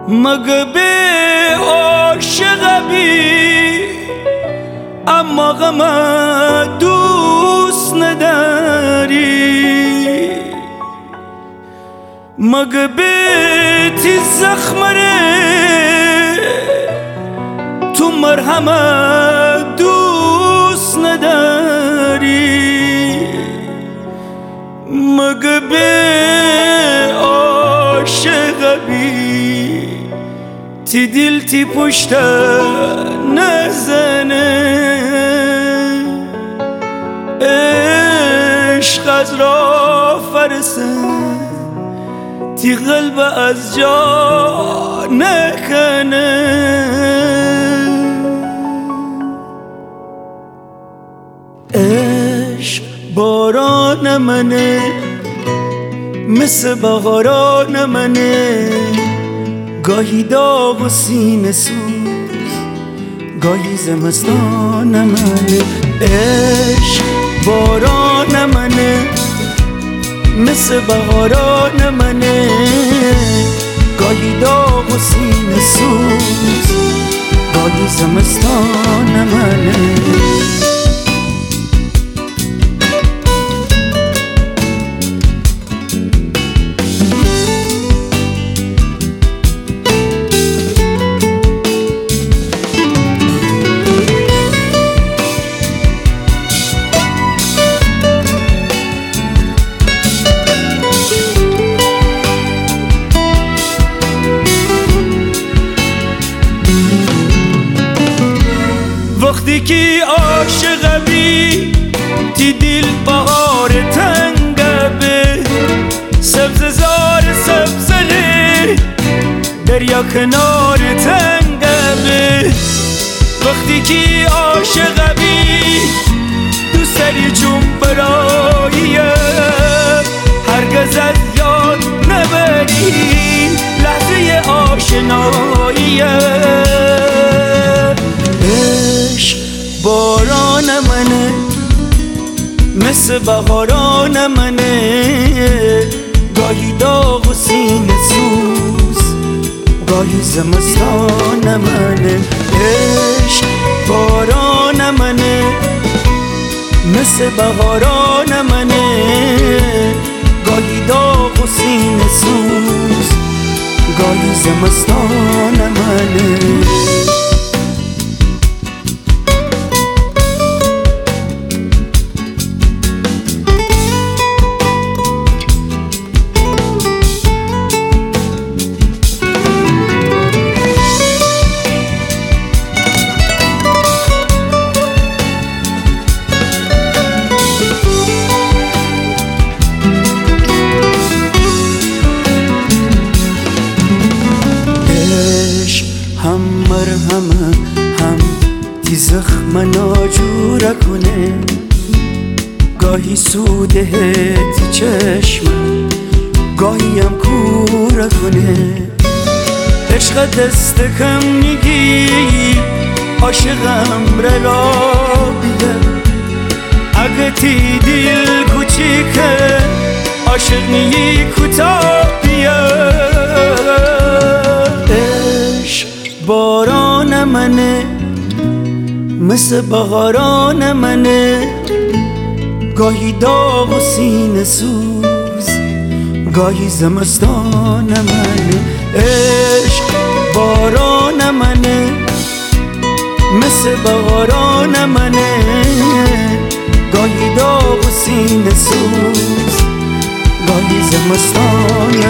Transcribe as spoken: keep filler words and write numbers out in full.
مگه به عاشقی اما غم دوست نداری، مگه به تی زخمره تو مرهم دوست نداری، مگه به عاشقی تی دل تی پشت نزنه. عشق از را فرسه تی قلب از جا نکنه. عشق باران منه مثل بهاران منه، گاهی داغ و سینه سوز گاهی زمستان منه. عشق باران منه مثل بهاران منه، گاهی داغ و سینه سوز گاهی زمستان منه. وقتی که عاشق بی تی دل بهار تنگه به سبز زار سبزره دریا کنار تنگه به. وقتی که عاشق بی تو سری چون براییه هرگز از یاد نبری لحظه آشناییه. باران منه مثل بهاران منه، گاهی داغ و سینه سوز گاهی زمستان منه. عشق باران منه مثل بهاران منه، گاهی داغ و سینه سوز گاهی زمستان منه. هم مرهمه هم تی زخم ناجوره کنه، گاهی سوده تی چشم گاهی هم کوره کنه. عشق دست کم میگی عاشقم را بیده، اگه تی دل کوچیکه عاشق نی کوتاه بیه. باران منه مثل بهاران منه، گاهی داغ و سینه سوز گاهی زمستان منه. عشق باران منه مثل بهاران منه، گاهی داغ و سینه سوز گاهی زمستان